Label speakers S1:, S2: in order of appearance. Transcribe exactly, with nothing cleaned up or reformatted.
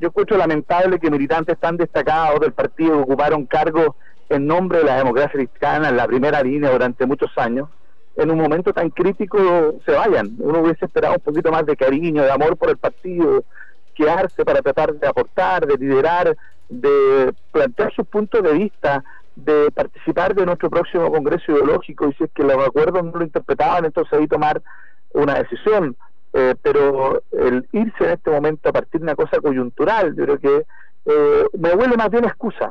S1: yo encuentro lamentable que militantes tan destacados del partido que ocuparon cargos en nombre de la democracia cristiana en la primera línea durante muchos años, en un momento tan crítico se vayan. Uno hubiese esperado un poquito más de cariño, de amor por el partido, quedarse para tratar de aportar, de liderar, de plantear sus puntos de vista, de participar de nuestro próximo congreso ideológico, y si es que los acuerdos no lo interpretaban, entonces ahí tomar una decisión. Eh, pero el irse en este momento a partir de una cosa coyuntural, yo creo que eh, me huele más bien excusa.